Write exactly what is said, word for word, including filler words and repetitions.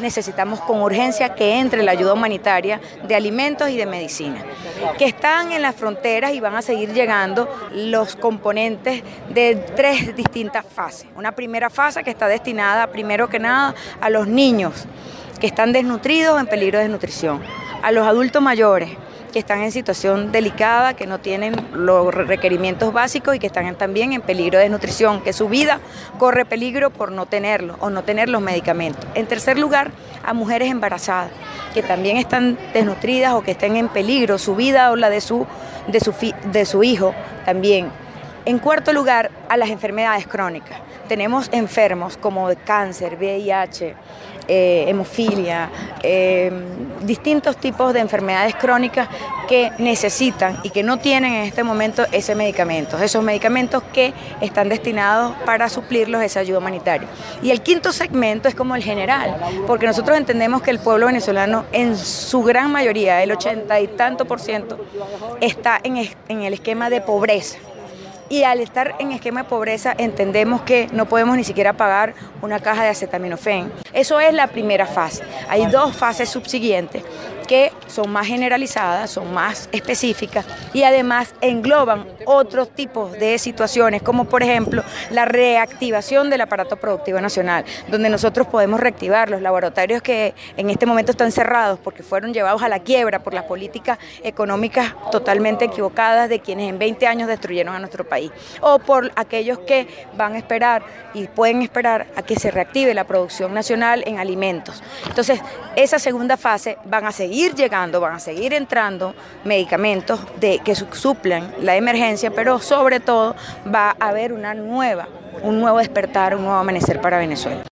necesitamos con urgencia que entre la ayuda humanitaria de alimentos y de medicina, que están en las fronteras y van a seguir llegando los componentes de tres distintas fases. Una primera fase que está destinada, primero que nada, a los niños que están desnutridos o en peligro de desnutrición, a los adultos mayores que están en situación delicada, que no tienen los requerimientos básicos y que están también en peligro de desnutrición, que su vida corre peligro por no tenerlo o no tener los medicamentos. En tercer lugar, a mujeres embarazadas que también están desnutridas o que estén en peligro su vida o la de su, de su, de su hijo también. En cuarto lugar, a las enfermedades crónicas. Tenemos enfermos como cáncer, V I H, eh, hemofilia, eh, distintos tipos de enfermedades crónicas que necesitan y que no tienen en este momento ese medicamento, esos medicamentos que están destinados para suplirlos esa ayuda humanitaria. Y el quinto segmento es como el general, porque nosotros entendemos que el pueblo venezolano en su gran mayoría, el ochenta y tanto por ciento, está en, en el esquema de pobreza. Y al estar en esquema de pobreza entendemos que no podemos ni siquiera pagar una caja de acetaminofén. Eso es la primera fase. Hay dos fases subsiguientes que son más generalizadas, son más específicas y además engloban otros tipos de situaciones, como por ejemplo la reactivación del aparato productivo nacional, donde nosotros podemos reactivar los laboratorios que en este momento están cerrados porque fueron llevados a la quiebra por las políticas económicas totalmente equivocadas de quienes en veinte años destruyeron a nuestro país, o por aquellos que van a esperar y pueden esperar a que se reactive la producción nacional en alimentos. Entonces, esa segunda fase van a seguir llegando, van a seguir entrando medicamentos de, que suplan la emergencia, pero sobre todo va a haber una nueva, un nuevo despertar, un nuevo amanecer para Venezuela.